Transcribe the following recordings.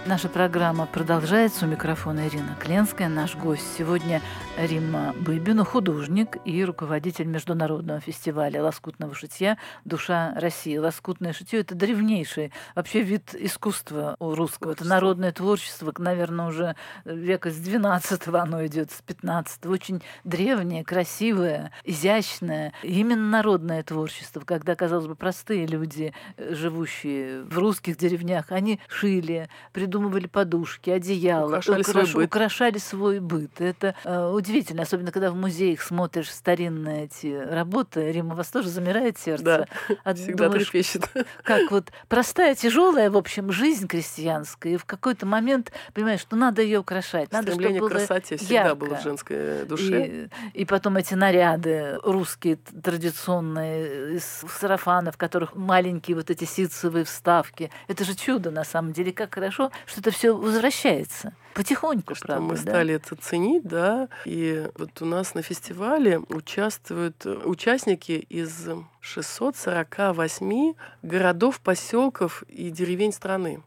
Наша программа продолжается. У микрофона Ирина Кленская. Наш гость сегодня Римма Быбина, художник и руководитель международного фестиваля лоскутного шитья «Душа России». Лоскутное шитье – это древнейший вообще вид искусства у русского. Это народное творчество, наверное, уже века с 12-го оно идет, с 15-го. Очень древнее, красивое, изящное. И именно народное творчество, когда, казалось бы, простые люди, живущие в русских деревнях, они шили, придумывали подушки, одеяла, украшали свой быт. Это удивительно, особенно когда в музеях смотришь старинные эти работы. Римма, у вас тоже замирает сердце? Да, всегда трепещет. Как вот простая, тяжелая, в общем, жизнь крестьянская, и в какой-то момент понимаешь, что надо ее украшать. Надо, стремление чтобы к красоте всегда было в женской душе. И потом эти наряды русские, традиционные, из сарафанов, в которых маленькие вот эти ситцевые вставки. Это же чудо, на самом деле. Как хорошо, что это все возвращается. Потихоньку, что правда. Мы стали это ценить, да. И вот у нас на фестивале участвуют участники из 648 городов, поселков и деревень страны.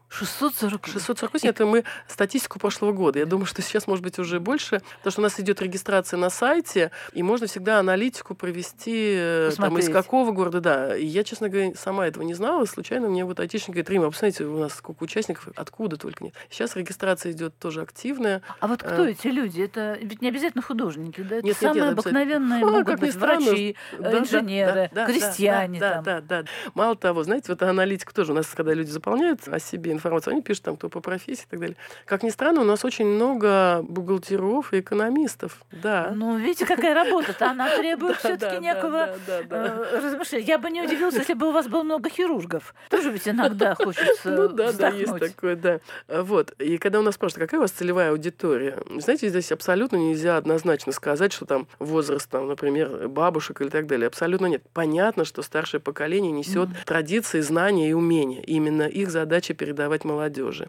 648 это мы статистику прошлого года. Я думаю, что сейчас, может быть, уже больше, потому что у нас идет регистрация на сайте, и можно всегда аналитику провести, там, из какого города, да. И я, честно говоря, сама этого не знала. Случайно мне вот айтишник говорит: Римма, посмотрите, у нас сколько участников, откуда только нет. Сейчас регистрация идет тоже активная. А вот кто эти люди? Это ведь не обязательно художники, да? Это нет, самые обыкновенные могут быть врачи, инженеры, крестьяне. Да. Мало того, знаете, вот аналитика тоже у нас, когда люди заполняют о себе информацию, они пишут там, кто по профессии и так далее. Как ни странно, у нас очень много бухгалтеров и экономистов. Да. Ну, видите, какая работа-то? Она требует все-таки некого размышления. Я бы не удивилась, если бы у вас было много хирургов. Тоже ведь иногда хочется вздохнуть. Да, есть такое, да. Вот. И когда у нас спрашивают, какая у вас целевая аудитория, знаете, здесь абсолютно нельзя однозначно сказать, что там возраст, там, например, бабушек или так далее. Абсолютно нет. Понятно, что старшее поколение несет традиции, знания и умения. Именно их задача передавать молодежи.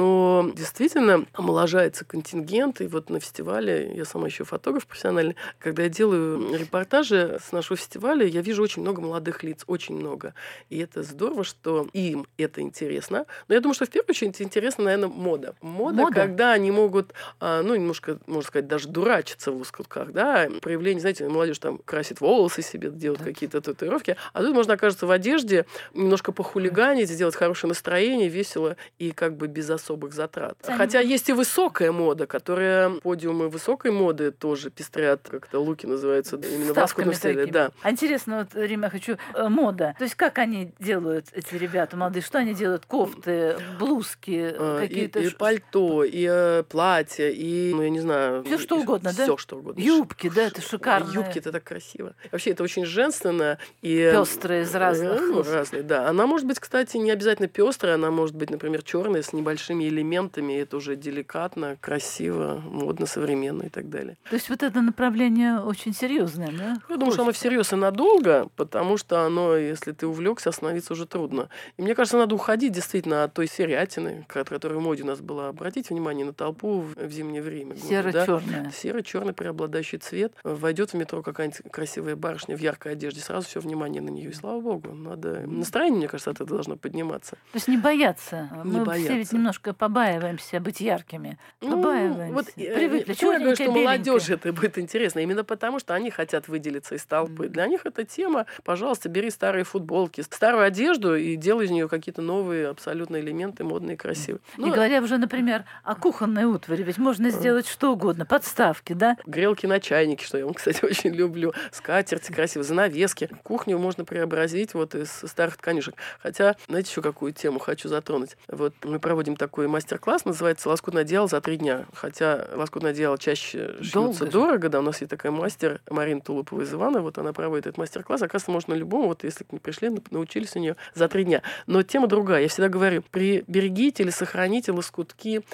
Но действительно омоложается контингент. И вот на фестивале, я сама еще фотограф профессиональный, когда я делаю репортажи с нашего фестиваля, я вижу очень много молодых лиц, очень много. И это здорово, что им это интересно. Но я думаю, что в первую очередь интересна, наверное, мода. Мода, когда они могут, немножко, можно сказать, даже дурачиться в лоскутках, да, проявление, знаете, молодежь там красит волосы себе, делает какие-то татуировки, а тут можно окажется в одежде, немножко похулиганить, сделать хорошее настроение, весело и как бы без особых затрат. Хотя есть и высокая мода, которая, подиумы высокой моды тоже пестрят, как-то луки называются, именно в лоскутном стиле. Да. Интересно, вот, Римма, я хочу мода. То есть как они делают, эти ребята молодые? Что они делают? Кофты, блузки, какие-то... И пальто, и платья, и, я не знаю... Все что угодно, да? Все что угодно. Юбки, да, это шикарно. Юбки, это так красиво. Вообще, это очень женственно. И пестрые из разных. Разные, да. Она может быть, кстати, не обязательно пестрая, она может быть, например, черная с небольшими элементами. Это уже деликатно, красиво, модно, современно и так далее. То есть вот это направление очень серьезное, да? Я думаю, что оно всерьез и надолго, потому что оно, если ты увлекся, остановиться уже трудно. И мне кажется, надо уходить действительно от той серятины, которая в моде у нас была. Обратите внимание на толпу в зимнее время. Серо-черная. Да? Серо-черный преобладающий цвет. Войдет в метро какая-нибудь красивая барышня в яркой одежде, сразу все внимание на нее. И слава богу, надо... Настроение, мне кажется, от этого должно подниматься. То есть не бояться. Не Мы бояться. Все ведь немножко побаиваемся быть яркими. Побаиваемся. Вот, привыкли. Почему я говорю, что молодежи это будет интересно? Именно потому, что они хотят выделиться из толпы. Для них эта тема, пожалуйста, бери старые футболки, старую одежду и делай из нее какие-то новые абсолютно элементы, модные, красивые. Не говоря уже, например, о кухонной утвари, ведь можно сделать что угодно, подставки, да? Грелки на чайнике, что я, кстати, очень люблю, скатерти красивые, занавески. Кухню можно преобразить вот из старых тканишек. Хотя, знаете, еще какую тему хочу затронуть? Вот мы проводим такой мастер-класс, называется «Лоскутное одеяло за 3 дня». Хотя лоскутное одеяло чаще шьются дорого, да, у нас есть такая мастер Марина Тулупова из Ивана, вот она проводит этот мастер-класс, оказывается, можно любому, вот если к ней пришли, научились у нее за 3 дня. Но тема другая. Я всегда говорю, приберегите или сохраните лоскутки одежды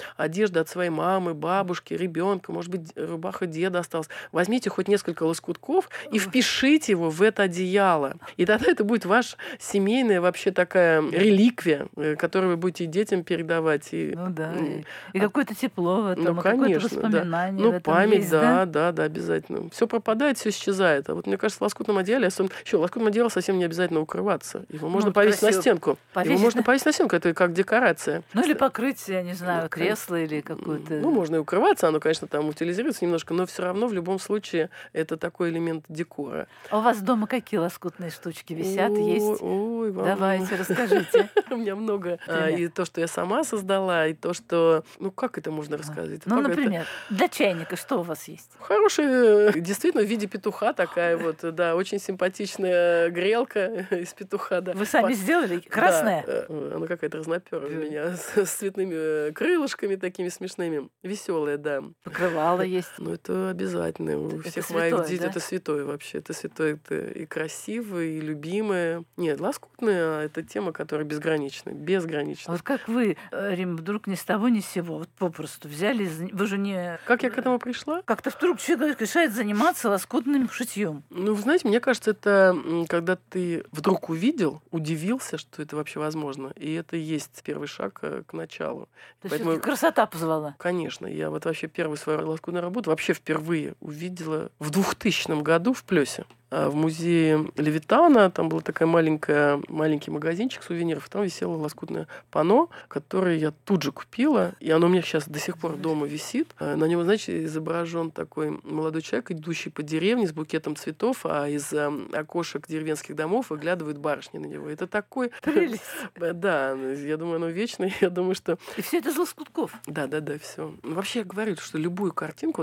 одежды от своей мамы, бабушки, ребенка, может быть, рубаха деда осталась. Возьмите хоть несколько лоскутков и впишите его в это одеяло. И тогда это будет ваша семейная вообще такая реликвия, которую вы будете детям передавать. И, ну да, и какое-то тепло в этом, ну, какое-то конечно, воспоминание да. в Ну, этом память, есть, да, обязательно. Все пропадает, все исчезает. А вот мне кажется, в лоскутном одеяле, еще в лоскутном одеяле совсем не обязательно укрываться. Его можно повесить на стенку. Его можно повесить на стенку, это как декорация. Ну, или покрыть, я не знаю, кресло или какую-то... Ну, можно и укрываться, оно, конечно, там утилизируется немножко, но все равно в любом случае это такой элемент декора. А у вас дома какие лоскутные штучки висят, есть? Ой, давайте, расскажите. У меня много. И то, что я сама создала, и то, что... Ну, как это можно рассказать? Ну, например, для чайника что у вас есть? Хорошая, действительно, в виде петуха такая вот, да, очень симпатичная грелка из петуха, да. Вы сами сделали? Красная? Да, она какая-то разнопёрая у меня, с цветными крылышками такими смешными. Веселая, да. Покрывало есть? Ну, это обязательно. У всех моих детей это святое вообще. Это святое, это и красивое, и любимое. Нет, лоскутная — это тема, которая безгранична. Безгранична. Вот как вы, Рим, вдруг ни с того ни с сего, вот попросту взяли, вы же не... Как я к этому пришла? Как-то вдруг человек решает заниматься лоскутным шитьем. Ну, вы знаете, мне кажется, это когда ты вдруг увидел, удивился, что это вообще возможно. И это и есть первый шаг к началу. То есть красота позвала? Конечно. Я вот вообще первую свою лоскутную работу вообще впервые увидела в 2000 году в Плёсе. В музее Левитана, там был такой маленький магазинчик сувениров, там висело лоскутное панно, которое я тут же купила, и оно у меня сейчас до сих пор дома висит. На нем, знаете, изображен такой молодой человек, идущий по деревне с букетом цветов, а из окошек деревенских домов выглядывают барышни на него. Это такой... Прелесть. Да, я думаю, оно вечное, я думаю, что... И все это из лоскутков? Да, все. Вообще я говорю, что любую картинку,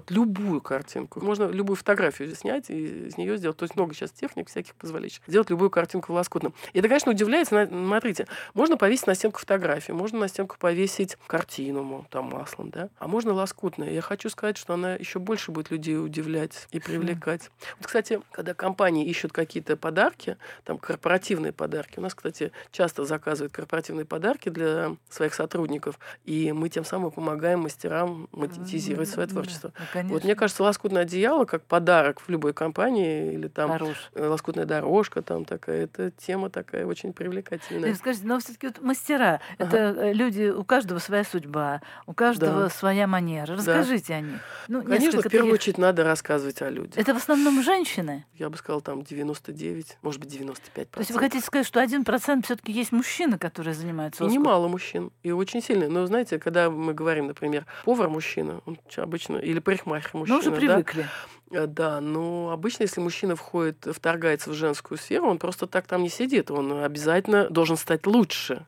можно любую фотографию снять и из нее сделать. То есть много сейчас техник всяких позволяющих сделать любую картинку в лоскутном. И это, конечно, удивляет. Смотрите, можно повесить на стенку фотографию, можно на стенку повесить картину, там, маслом, да? А можно лоскутную. Я хочу сказать, что она еще больше будет людей удивлять и привлекать. Вот, кстати, когда компании ищут какие-то подарки, там, корпоративные подарки, у нас, кстати, часто заказывают корпоративные подарки для своих сотрудников, и мы тем самым помогаем мастерам монетизировать свое творчество. Вот мне кажется, лоскутное одеяло как подарок в любой компании или там лоскутная дорожка там такая, это тема такая очень привлекательная. Скажите, но все-таки вот мастера, это люди, у каждого своя судьба, у каждого своя манера. Расскажите о них. Ну, конечно, в первую очередь надо рассказывать о людях. Это в основном женщины? Я бы сказала, там 99, может быть, 95%. То есть вы хотите сказать, что 1% все-таки есть мужчины, которые занимаются лоскутом? И немало мужчин, и очень сильно. Но знаете, когда мы говорим, например, повар-мужчина, он обычно, или парикмахер-мужчина, уже привыкли. Да, но обычно, если мужчина вторгается в женскую сферу, он просто так там не сидит. Он обязательно должен стать лучше.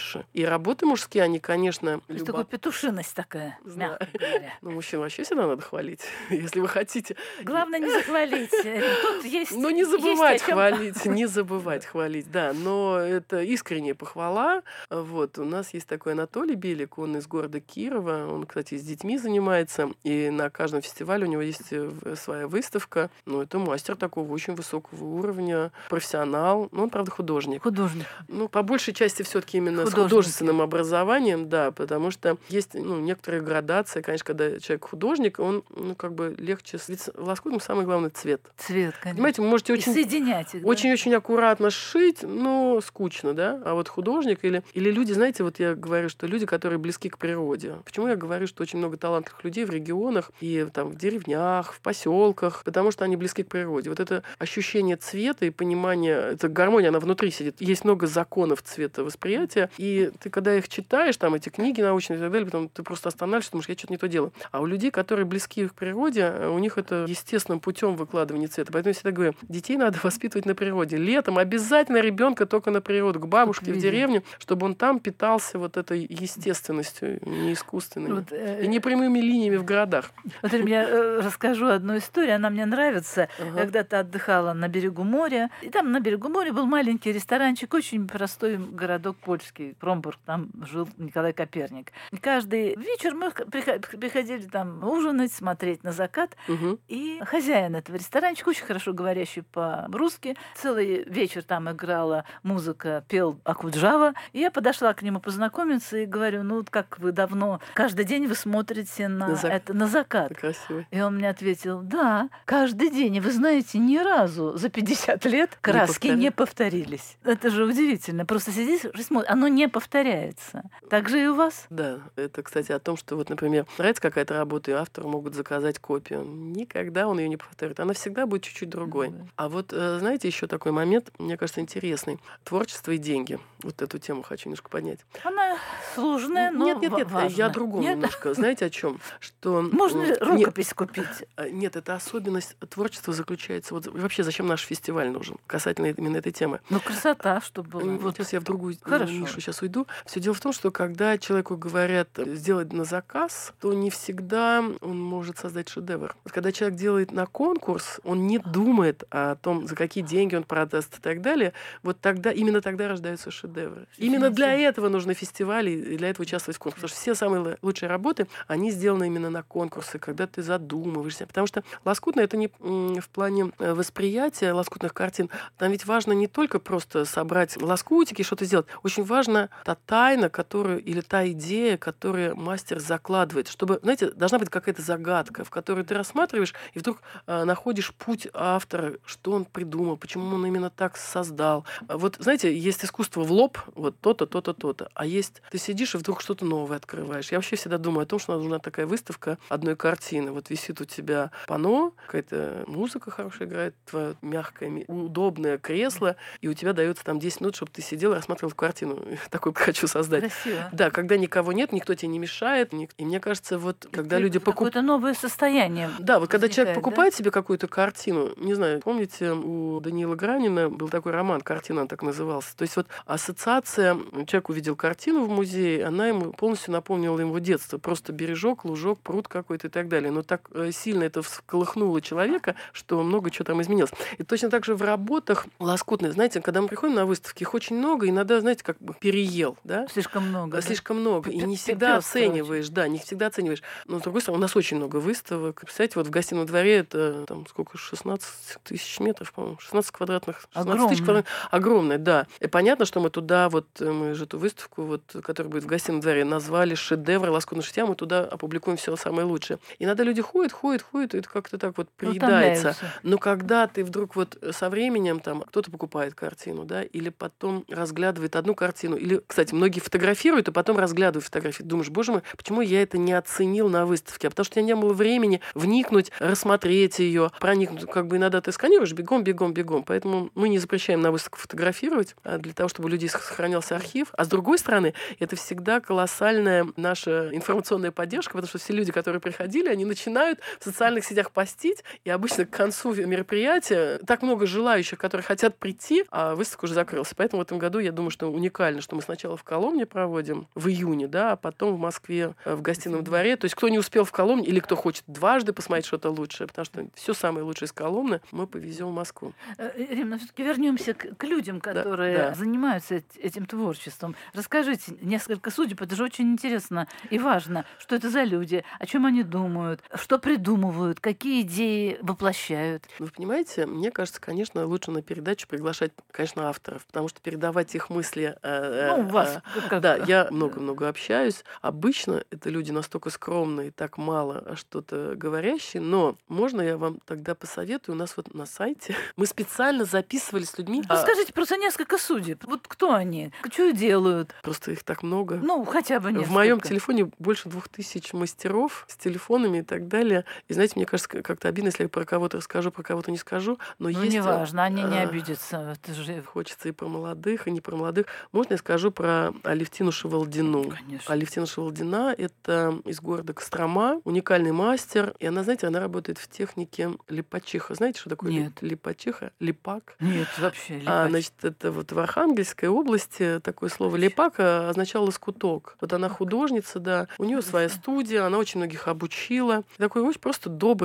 И работы мужские, они, конечно... То есть такая петушиность такая, мягко говоря. Ну, мужчин вообще всегда надо хвалить, если вы хотите. Главное, не захвалить. Тут есть... Ну, не забывать хвалить, не забывать хвалить, да. Но это искренняя похвала. Вот, у нас есть такой Анатолий Белик, он из города Кирова. Он, кстати, с детьми занимается. И на каждом фестивале у него есть своя выставка. Ну, это мастер такого очень высокого уровня, профессионал. Ну, он, правда, художник. Ну, по большей части все-таки именно с художественным образованием, да, потому что есть некоторые градации. Конечно, когда человек художник, он, как бы легче... Ведь в лоскутном самый главный цвет. Цвет, конечно. Понимаете, вы можете соединять их, очень аккуратно сшить, но скучно, да? А вот художник или люди, знаете, вот я говорю, что люди, которые близки к природе. Почему я говорю, что очень много талантливых людей в регионах и там в деревнях, в поселках, потому что они близки к природе. Вот это ощущение цвета и понимание, эта гармония, она внутри сидит. Есть много законов цветовосприятия, и ты, когда их читаешь, там эти книги научные и так далее, потом ты просто останавливаешься, думаешь, я что-то не то делаю. А у людей, которые близки к природе, у них это естественным путем выкладывание цвета. Поэтому я всегда говорю, детей надо воспитывать на природе. Летом обязательно ребенка только на природу, к бабушке в деревню, чтобы он там питался вот этой естественностью, не искусственной, и не прямыми линиями в городах. Вот я расскажу одну одну историю, она мне нравится. Ага. Когда-то отдыхала на берегу моря, и там на берегу моря был маленький ресторанчик, очень простой городок польский, Промбург, там жил Николай Коперник. И каждый вечер мы приходили там ужинать, смотреть на закат, Мгм. и хозяин этого ресторанчика, очень хорошо говорящий по-русски, целый вечер там играла музыка, пел Акуджава, и я подошла к нему познакомиться и говорю, ну вот как вы давно, каждый день вы смотрите на закат. Красивый. И он мне ответил, да, каждый день. И вы знаете, ни разу за 50 лет краски не повторились. Это же удивительно. Просто сидишь и смотришь, оно не повторяется. Так же и у вас? Да, это, кстати, о том, что вот, например, нравится какая-то работа, и автору могут заказать копию. Никогда он ее не повторит. Она всегда будет чуть-чуть другой. Да. А вот, знаете, еще такой момент, мне кажется, интересный. Творчество и деньги. Вот эту тему хочу немножко поднять. Она сложная, но Нет, важная. я о другом немножко. Знаете, о чем? Что можно ли рукопись купить? Нет, это особенность творчества заключается. Вот вообще, зачем наш фестиваль нужен? Касательно именно этой темы. Ну, красота, чтобы была. Вот сейчас я в другую Хорошо. нишу сейчас уйду. Все дело в том, что когда человеку говорят сделать на заказ, то не всегда он может создать шедевр. Вот когда человек делает на конкурс, он не думает о том, за какие деньги он продаст и так далее. Вот тогда, именно тогда рождаются шедевры. Именно для этого нужны фестивали, и для этого участвовать в конкурсе. Потому что все самые лучшие работы, они сделаны именно на конкурсы, когда ты задумываешься. Потому что лоскутное — это не в плане восприятия лоскутных картин. Там ведь важно не только просто собрать лоскутики, что-то сделать. Очень важна та тайна, которую, или та идея, которую мастер закладывает. Чтобы, знаете, должна быть какая-то загадка, в которую ты рассматриваешь, и вдруг находишь путь автора, что он придумал, почему он именно так создал. Вот, знаете, есть искусство в лоб, вот то-то, то-то, то-то. А есть, ты сидишь и вдруг что-то новое открываешь. Я вообще всегда думаю о том, что нужна такая выставка одной картины. Вот висит у тебя панно, какая-то музыка хорошая играет, твое мягкое, удобное кресло, и у тебя дается там 10 минут, чтобы ты сидел и рассматривал картину. Такую хочу создать. Красиво. Да, когда никого нет, никто тебе не мешает. И мне кажется, вот когда люди покупают... Какое-то новое состояние. Да, вот когда человек покупает себе какую-то картину, не знаю, помните, у Даниила Гранина был такой роман, «Картина» он так назывался. То есть вот ассоциация, человек увидел картину в музее, она ему полностью напомнила его детство. Просто бережок, лужок, пруд какой-то и так далее. Но так сильно это всколыхнуло человека, что много чего там изменилось. И точно так же в работах лоскутных, знаете, когда мы приходим на выставки, их очень много, иногда, знаете, как бы переел, да? Слишком много. Слишком много. И не всегда оцениваешь, да, не всегда оцениваешь. Но, с другой стороны, у нас очень много выставок. Представляете, вот в гостином дворе это там сколько, 16 тысяч метров, по-моему, 16 квадратных, 16 тысяч квадратных. Огромное, да. И понятно, что мы туда, вот мы же эту выставку, вот, которая будет в гостином дворе, назвали «Шедевр лоскутного шитья», мы туда опубликуем все самое лучшее. И иногда люди ходят, и это как-то так вот приедается. Но когда ты вдруг вот со временем, там, кто-то покупает картину, да, или потом разглядывает одну картину, или, кстати, многие фотографируют, и потом разглядывают фотографии. Думаешь, боже мой, почему я это не оценил на выставке? А потому что у меня не было времени вникнуть, рассмотреть ее, проникнуть. Как бы иногда ты сканируешь, бегом. Поэтому мы не запрещаем на выставку фотографировать, для того, чтобы у людей сохранялся архив. А с другой стороны, это всегда колоссальная наша информационная поддержка, потому что все люди, которые приходили, они начинают в социальных сетях постить, и обычно к концу мероприятия так много желающих, которые хотят прийти, а выставка уже закрылась. Поэтому в этом году, я думаю, что уникально, что мы сначала в Коломне проводим, в июне, да, а потом в Москве в гостином дворе. То есть кто не успел в Коломне или кто хочет дважды посмотреть что-то лучшее, потому что все самое лучшее из Коломны мы повезем в Москву. Ирина, все-таки вернемся к людям, которые занимаются этим творчеством. Расскажите несколько судеб, это же очень интересно и важно, что это за люди, о чем они думают, что придумывают, какие идеи воплощают. Вы понимаете, мне кажется, конечно, лучше на передачу приглашать, конечно, авторов, потому что передавать их мысли... у вас. Да, я много-много общаюсь. Обычно это люди настолько скромные, так мало что-то говорящие, но можно я вам тогда посоветую? У нас вот на сайте мы специально записывали с людьми... Расскажите просто несколько судеб. Вот кто они? Что делают? Просто их так много. Ну, хотя бы несколько. В моем телефоне больше 2000 мастеров с телефонами и так далее. И знаете, мне кажется, как-то обидно, если я про кого-то расскажу, про кого-то не скажу. Но ну, есть... неважно, они не обидятся. Это же... Хочется и про молодых, и не про молодых. Можно я скажу про Алевтину Шевалдину? Конечно. Алевтина Шевалдина — это из города Кострома, уникальный мастер. И она, знаете, она работает в технике липачиха. Знаете, что такое Нет. липачиха? Липак? Нет, вообще. Липач. Значит, это вот в Архангельской области такое слово липак означало лоскуток. Вот она художница, да. У нее своя студия, она очень многих обучила. Такой очень просто добрый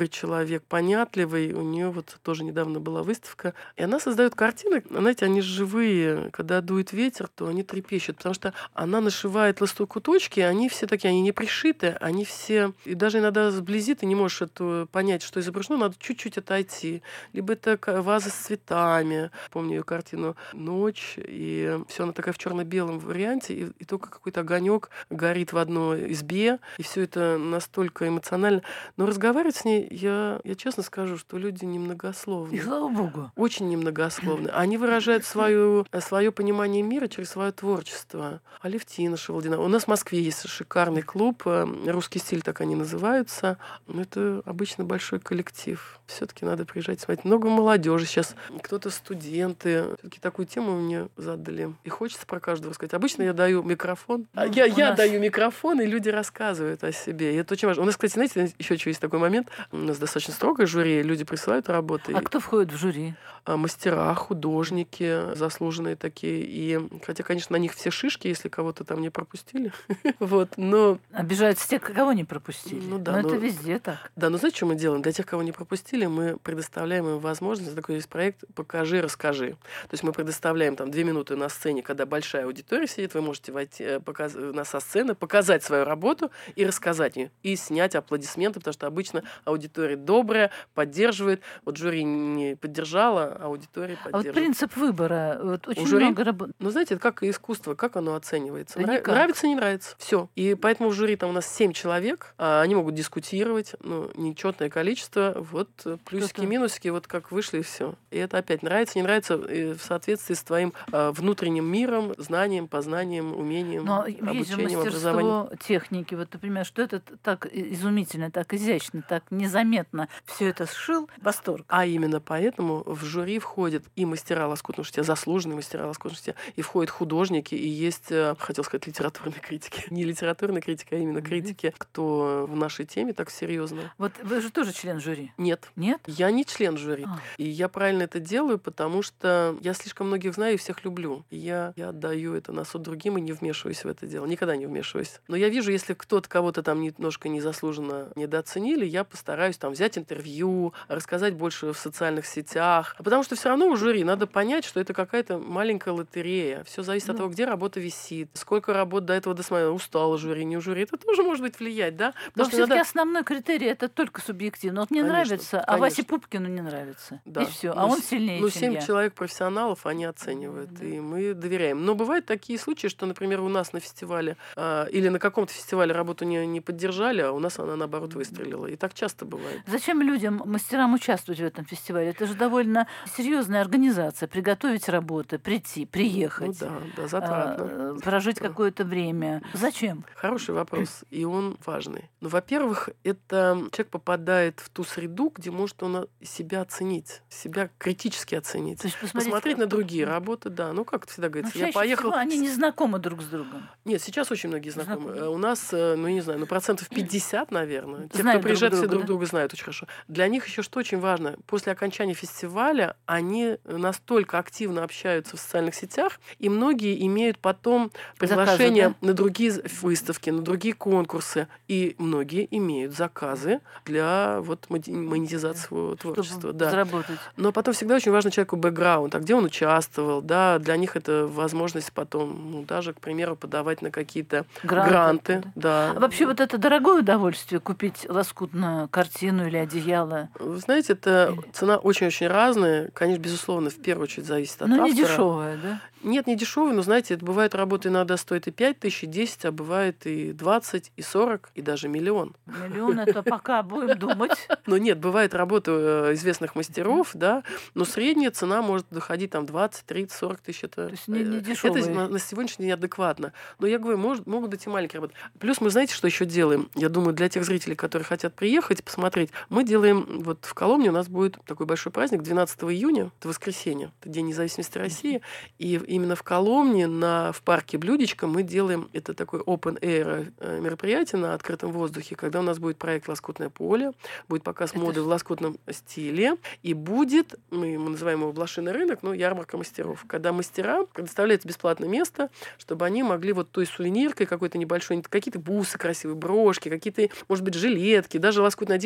добрый человек, понятливый. У нее вот тоже недавно была выставка. И она создает картины, знаете, они живые. Когда дует ветер, то они трепещут, потому что она нашивает лоскуточки, они все такие, они не пришиты, они все... И даже иногда сблизи ты не можешь это понять, что изображено, надо чуть-чуть отойти. Либо это ваза с цветами. Помню ее картину «Ночь», и все она такая в черно-белом варианте, и только какой-то огонек горит в одной избе, и все это настолько эмоционально. Но разговаривать с ней, я честно скажу, что люди немногословны. И слава богу. Очень немногословны. Они выражают свое понимание мира через свое творчество. Алевтина Шевалдина. У нас в Москве есть шикарный клуб, «Русский стиль», так они называются. Но это обычно большой коллектив. Все-таки надо приезжать смотреть. Много молодежи сейчас. Кто-то студенты. Все-таки такую тему мне задали. И хочется про каждого рассказать. Обычно я даю микрофон. Я даю микрофон, и люди рассказывают о себе. И это очень важно. У нас, кстати, знаете, еще есть такой момент. У нас достаточно строгое жюри. Люди присылают работы. А кто входит в жюри? Мастера, художники, заслуженные такие. И хотя, конечно, на них все шишки, если кого-то там не пропустили. Вот, но... Обижаются те, кого не пропустили. Ну да. Но это везде так. Да, но знаете, что мы делаем? Для тех, кого не пропустили, мы предоставляем им возможность, такой есть проект «Покажи, расскажи». То есть мы предоставляем там 2 минуты на сцене, когда большая аудитория сидит, вы можете войти со сцены, показать свою работу и рассказать ее, и снять аплодисменты, потому что обычно аудитория добрая, поддерживает. Вот жюри не поддержала, а аудитория поддерживает. А вот принцип выбора, вот очень жюри? много работы. Ну, знаете, это как и искусство, как оно оценивается. Да Нравится, не нравится. Все. И поэтому в жюри там у нас 7 человек, они могут дискутировать, нечетное количество, вот плюсики, минусики, вот как вышли, и все. И это опять нравится, не нравится в соответствии с твоим внутренним миром, знанием, познанием, умением, обучением, образованием. Техники, вот, например, что это так изумительно, так изящно, так незаметно все это сшил, восторг. А именно поэтому в жюри входят и мастера лоскутного шитья, заслуженные мастера лоскутного шитья, и входят художники, и есть, хотел сказать, литературные критики. Не литературная критика, а именно критики, кто в нашей теме так серьезно. Вот вы же тоже член жюри? Нет. Нет? Я не член жюри. И я правильно это делаю, потому что я слишком многих знаю и всех люблю. И я отдаю это на суд другим и не вмешиваюсь в это дело. Никогда не вмешиваюсь. Но я вижу, если кто-то кого-то там немножко незаслуженно недооценили, я постараюсь там взять интервью, рассказать больше в социальных сетях. Потому что все равно у жюри надо понять, что это какая-то маленькая лотерея. Все зависит от того, где работа висит, сколько работ до этого досмотрели. Устало жюри, не у жюри. Это тоже может быть влиять, да? Но все-таки основной критерий это только субъективно. Вот мне нравится, а Васе Пупкину не нравится. Да. И все. А он сильнее, чем 7 я. человек профессионалов, они оценивают. И мы доверяем. Но бывают такие случаи, что, например, у нас на фестивале или на каком-то фестивале работу не поддержали, а у нас она, наоборот, выстрелила. И так часто бывает. Зачем людям, мастерам участвовать в этом фестивале? Это же довольно серьезная организация. Приготовить работы, прийти, приехать. Ну да, затратно. Прожить какое-то время. Зачем? Хороший вопрос, и он важный. Ну, во-первых, это человек попадает в ту среду, где может он себя оценить, себя критически оценить. То есть посмотреть на другие работы, да. Ну, как это всегда говорится, я поехал... Они не знакомы друг с другом. Нет, сейчас очень многие знакомы. У нас, не знаю, процентов 50, наверное. Те, знают кто приезжает, все друг да? друга знают очень хорошо. Для них еще что очень важно, после окончания фестиваля они настолько активно общаются в социальных сетях, и многие имеют потом приглашения заказы, да? на другие выставки, на другие конкурсы, и многие имеют заказы для монетизации своего творчества. Да. Заработать. Но потом всегда очень важно человеку бэкграунд, а где он участвовал, да, для них это возможность потом, даже, к примеру, подавать на какие-то гранты. Да. А вообще вот это дорогое удовольствие купить лоскутную картину или одеяло? Вы знаете, это цена очень-очень разная. Конечно, безусловно, в первую очередь зависит от автора. Но не дешевая, да? Нет, не дешевая, но, знаете, это бывает, работа иногда стоит и 5 тысяч, и 10, а бывает и 20, и 40, и даже миллион. Миллион — это пока будем думать. Но нет, бывает работа известных мастеров, да, но средняя цена может доходить там 20, 30, 40 тысяч. Это, то есть не дешевые. Это на сегодняшний день адекватно. Но я говорю, могут быть и маленькие работы. Плюс мы, знаете, что еще делаем? Я думаю, для тех зрителей, которые хотят приехать, посмотреть, мы делаем, вот в Коломне у нас будет такой большой праздник 12 июня, это воскресенье, это День независимости России, и именно в Коломне в парке Блюдечко мы делаем, это такой open air мероприятие на открытом воздухе, когда у нас будет проект «Лоскутное поле», будет показ моды в лоскутном стиле, и будет, мы называем его «Блошиный рынок», ярмарка мастеров, когда мастера предоставляется бесплатное место, чтобы они могли вот той сувениркой какой-то небольшой, какие-то бусы красивые, брошки, какие-то, может быть, жилетки, даже лоскутное одеяло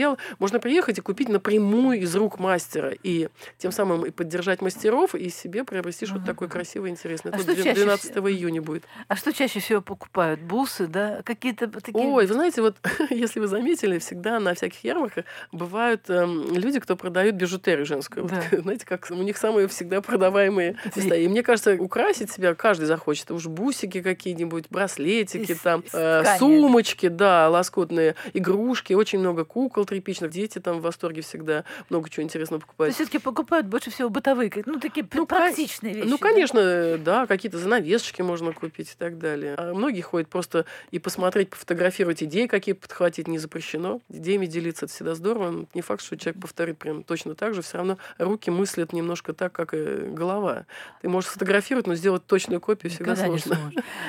материал можно приехать и купить напрямую из рук мастера, и тем самым и поддержать мастеров, и себе приобрести что-то такое красивое, интересное. Это 12 июня будет. А что чаще всего покупают? Бусы, да? Какие-то такие... Ой, вы знаете, вот если вы заметили, всегда на всяких ярмарках бывают люди, кто продают бижутерию женскую. Да. Вот, знаете, как у них самые всегда продаваемые места. И мне кажется, украсить себя каждый захочет. Уж бусики какие-нибудь, браслетики, там, сумочки, да, лоскутные, игрушки, очень много кукол тряпичных. Дети там в восторге всегда много чего интересного покупают. То есть все-таки покупают больше всего бытовые, такие практичные вещи. Ну, конечно, да, какие-то занавесочки можно купить и так далее. А многие ходят просто и посмотреть, пофотографировать идеи, какие подхватить не запрещено. Идеями делиться — это всегда здорово. Не факт, что человек повторит прям точно так же. Все равно руки мыслят немножко так, как и голова. Ты можешь сфотографировать, но сделать точную копию всегда сложно.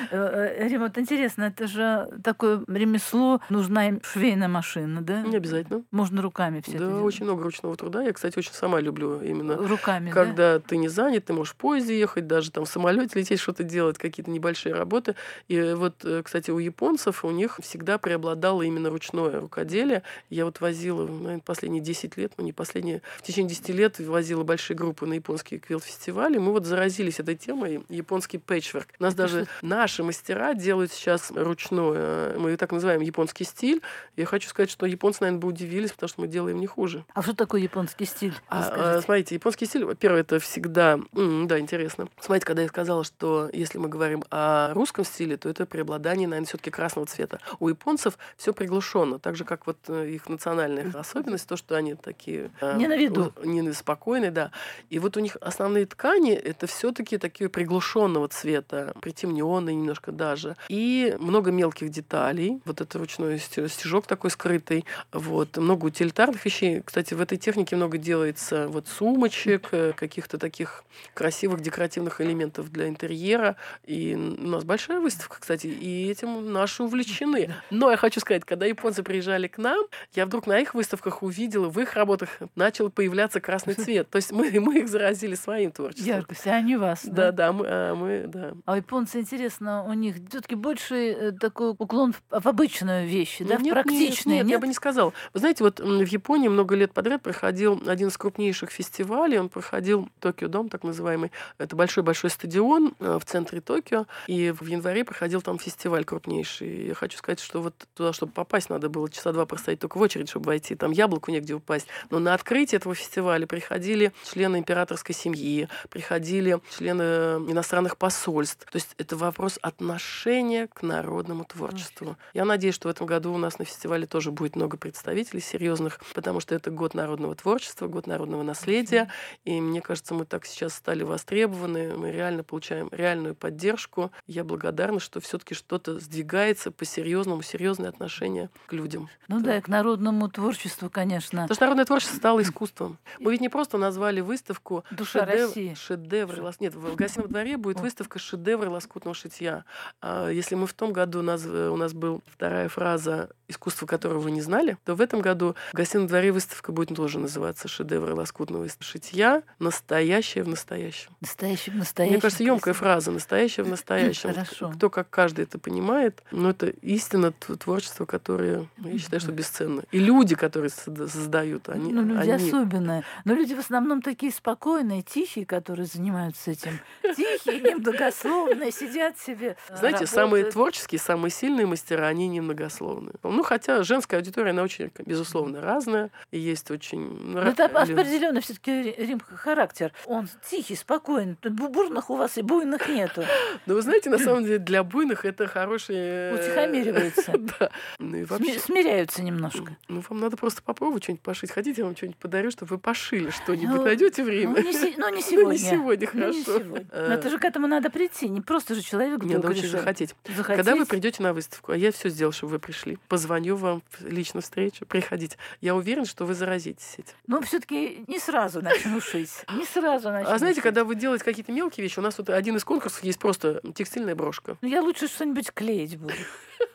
Рим, вот интересно, это же такое ремесло, нужна им швейная машина, да? Не обязательно. Можно руками все это делать. Да, очень много ручного труда. Я, кстати, очень сама люблю именно руками, когда ты не занят, ты можешь в поезде ехать, даже там в самолете лететь, что-то делать, какие-то небольшие работы. И вот, кстати, у японцев у них всегда преобладало именно ручное рукоделие. Я вот возила, наверное, последние 10 лет, не последние, в течение 10 лет возила большие группы на японские квилт-фестивали. Мы вот заразились этой темой, японский пэтчворк. У нас даже наши мастера делают сейчас ручное, мы так называем японский стиль. Я хочу сказать, что японцы, наверное, бы удивились, потому что мы делаем не хуже. А что такое японский стиль? Смотрите, японский стиль, во-первых, это всегда... да, интересно. Смотрите, когда я сказала, что если мы говорим о русском стиле, то это преобладание, наверное, все-таки красного цвета. У японцев все приглушенно, так же, как вот их национальная особенность, то, что они такие... не на виду. Не спокойные, да. И вот у них основные ткани — это все-таки такие приглушенного цвета, притемненные немножко даже. И много мелких деталей. Вот это ручной стежок такой скрытый. Вот. Много утилитарных вещей. Кстати, в этой технике много делается вот сумочек, каких-то таких красивых декоративных элементов для интерьера. И у нас большая выставка, кстати, и этим наши увлечены. Но я хочу сказать, когда японцы приезжали к нам, я вдруг на их выставках увидела, в их работах начал появляться красный цвет. То есть мы их заразили своим творчеством. Яркость, а не вас. Да, мы, да. А у японцев, интересно, у них все-таки больше такой уклон в обычную вещь, да, в практичные. Нет, я бы не сказала. Вы знаете, вот в Японии много лет подряд проходил один из крупнейших фестивалей. Он проходил Токио-дом, так называемый. Это большой-большой стадион в центре Токио. И в январе проходил там фестиваль крупнейший. И я хочу сказать, что вот туда, чтобы попасть, надо было часа 2 простоять только в очередь, чтобы войти. Там яблоку негде упасть. Но на открытие этого фестиваля приходили члены императорской семьи, приходили члены иностранных посольств. То есть это вопрос отношения к народному творчеству. Я надеюсь, что в этом году у нас на фестивале тоже будет много представителей серьезных, потому что это год народного творчества, год народного наследия. И мне кажется, мы так сейчас стали востребованы, мы реально получаем реальную поддержку. Я благодарна, что все-таки что-то сдвигается по-серьезному, серьезное отношение к людям. Ну да, и к народному творчеству, конечно. Потому что народное творчество стало искусством. Мы ведь не просто назвали выставку «Душа России». Шедевры. Нет, в Гостином дворе будет выставка «Шедевры лоскутного шитья». Если мы в том году у нас была вторая фраза «Искусство, которого вы не знали», то в этом году в Гостином дворе выставка будет тоже называться «Шедевры лоскутного шитья. Настоящее в настоящем». Настоящее в настоящем. Мне кажется, ёмкая фраза «настоящее в настоящем». Хорошо. Кто как каждый это понимает, но это истинно творчество, которое, я считаю, что бесценно. И люди, которые создают, они... люди особенные. Но люди в основном такие спокойные, тихие, которые занимаются этим. Тихие, немногословные, сидят себе. Знаете, самые творческие, самые сильные мастера, они немногословные. Ну, хотя женская аудитория, она очень, безусловно, разная. И есть очень... Это определенный все-таки Рим характер. Он тихий, спокойный. Тут бурных у вас и буйных нету. Ну, вы знаете, на самом деле, для буйных это хороший... Утихомириваются. Да. Смиряются немножко. Ну, вам надо просто попробовать что-нибудь пошить. Хотите, я вам что-нибудь подарю, чтобы вы пошили что-нибудь? Найдете время? Ну, не сегодня. Не сегодня, хорошо. Но это же к этому надо прийти. Не просто же человек вдруг решил. Надо очень захотеть. Когда вы придете на выставку, а я все сделал, чтобы вы пришли, позвоню вам, лично встречу, приходите. Я уверен, что вы заразитесь этим. Но все-таки не сразу начну шить. Не сразу начну. А знаете, когда вы делаете какие-то мелкие вещи, у нас вот один из конкурсов есть просто текстильная брошка. Ну, я лучше что-нибудь клеить буду.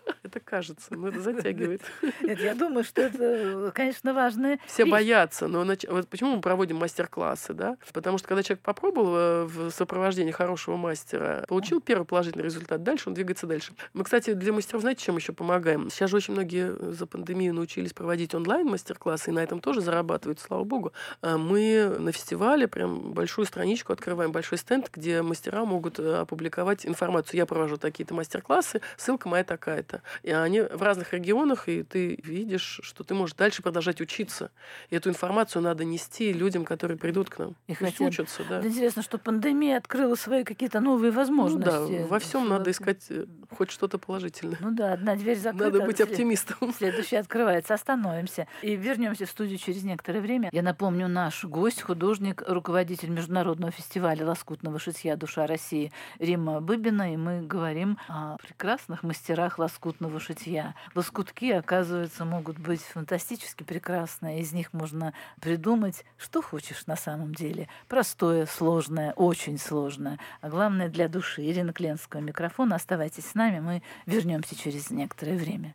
Это кажется, но это затягивает. Нет, я думаю, что это, конечно, важная Все вещь. боятся, но вот почему мы проводим мастер-классы, да? Потому что когда человек попробовал в сопровождении хорошего мастера, получил первый положительный результат, дальше он двигается дальше. Мы, кстати, для мастеров, знаете, чем еще помогаем? Сейчас же очень многие за пандемию научились проводить онлайн-мастер-классы, и на этом тоже зарабатывают, слава богу. Мы на фестивале прям большую страничку открываем, большой стенд, где мастера могут опубликовать информацию. Я провожу такие-то мастер-классы, ссылка моя такая-то. И они в разных регионах, и ты видишь, что ты можешь дальше продолжать учиться. И эту информацию надо нести людям, которые придут к нам. И Пусть хотя учатся, да. интересно, что пандемия открыла свои какие-то новые Ну да, возможности. во всем надо искать хоть что-то положительное. Ну да, одна дверь закрыта. Надо быть оптимистом. Следующая открывается. Остановимся. И вернемся в студию через некоторое время. Я напомню, наш гость, художник, руководитель международного фестиваля лоскутного шитья «Душа России» Римма Быбина. И мы говорим о прекрасных мастерах лоскутного шитья. Лоскутки, оказывается, могут быть фантастически прекрасные. Из них можно придумать, что хочешь на самом деле. Простое, сложное, очень сложное. А главное, для души. Ирина Кленская, микрофон. Оставайтесь с нами. Мы вернемся через некоторое время.